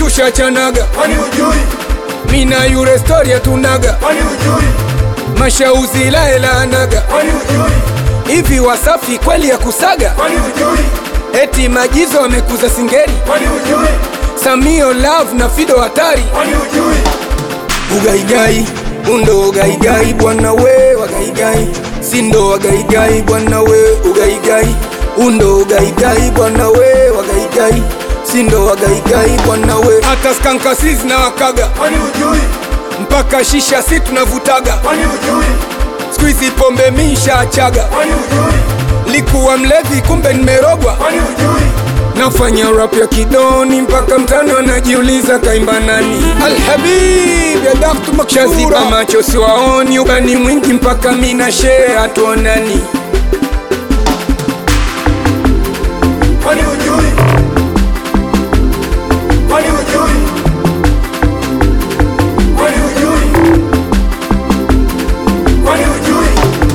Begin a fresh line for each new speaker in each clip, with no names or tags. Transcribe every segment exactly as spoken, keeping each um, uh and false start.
tushachanaga,
kwani ujui?
mina yure story ya tunaga,
kwani ujui?
mashauzi la hela anaga,
kwani ujui?
hivi Wasafi kweli ya kusaga,
kwani ujui?
eti Majizo amekuza singeli,
kwani ujui?
Samio Love na Fido hatari,
kwani ujui?
Ugaigai, undo ugaigai bwana we wagaigai, sindo wagaigai bwana we ugaigai, undo ugaigai bwana we wagaigai, sindo wagaigai bwana we. Hata skanka sisi na wakaga,
kwani ujui?
mpaka shisha si tunavutaga,
kwani ujui?
squeezy pombe misha achaga,
kwani ujui?
likuwa mlevi kumbe nimerogwa,
kwani ujui?
nafanya rap ya kidoni mpaka mtano anajiuliza kaimba nani. Alhabib ya Daktu Makshura, shaziba macho siwaoni, ubani mwingi mpaka mina share hatuonani.
kwani ujui? kwani ujui? kwani ujui? kwani ujui?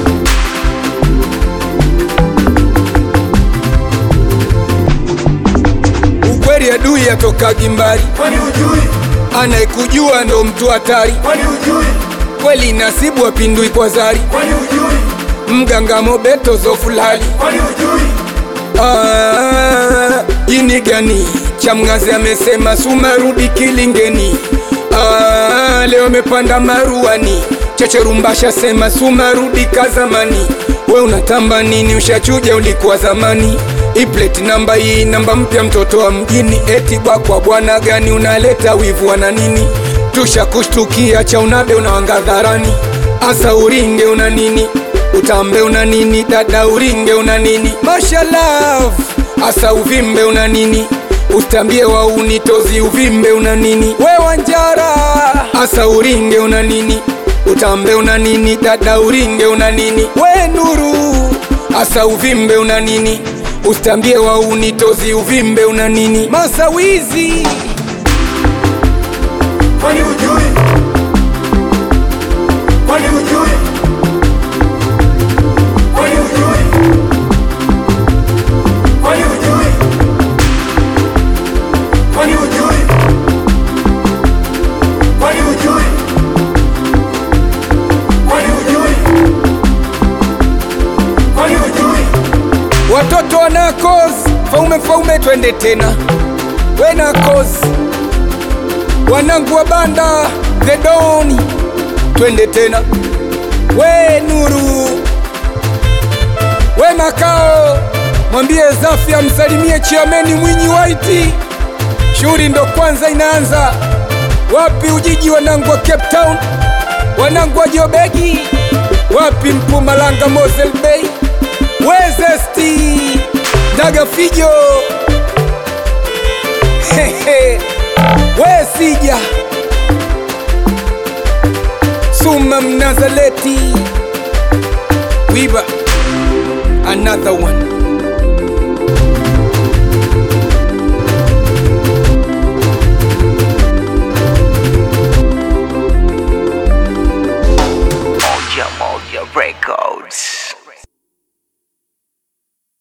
Ukweli adui yatoka gimbali,
kwani ujui?
anayekujua ndo mtu hatari,
kwani ujui?
kweli nasibu wapindui kwa zari,
kwani ujui?
mganga Mobeto zofulali.
kwani ujui?
Ah, jini gani Chamgazi amesema sumarudi kilingeni. Ah, leo mepanda maruani, Checherumbasha sema sumarudi kazamani. We unatamba nini? Ushachuja ulikuwa zamani. Ipleti namba hii namba mpya, mtoto wa mjini. Eti bakwa bwana gani? Unaleta wivu wana nini? Tusha kushtukia cha unabe unawangadharani. Asa uringe una nini? Utambe una nini? Dada uringe una nini? Mashallah, asa uvimbe una nini? Utambie wa unitozi uvimbe una nini? We Wanjara, asa uringe una nini? Utambe una nini? Dada uringe una nini? We Nuru, asa uvimbe una nini? Utambie wa unitozi uvimbe una nini? Masawizi,
kwani ujui? kwani ujui? kwani ujui? kwani ujui? kwani ujui? kwani ujui? kwani ujui? kwani ujui?
watoto wana kozi, faume faume twende tena. We na kozi, wanangu wa banda the doni, twende tena. We Nuru, we Makao, mwambie Zafi amsalimie Chiameni Mwinyi White. Shughuli ndo kwanza inaanza. Wapi Ujiji, wanangu wa Cape Town, wanangu wa Jobegi, wapi Mpumalanga Mosel Bay, Wezesti Daga Fijo, hehe, we Sija Suma Mnazaleti, Wiba, another one.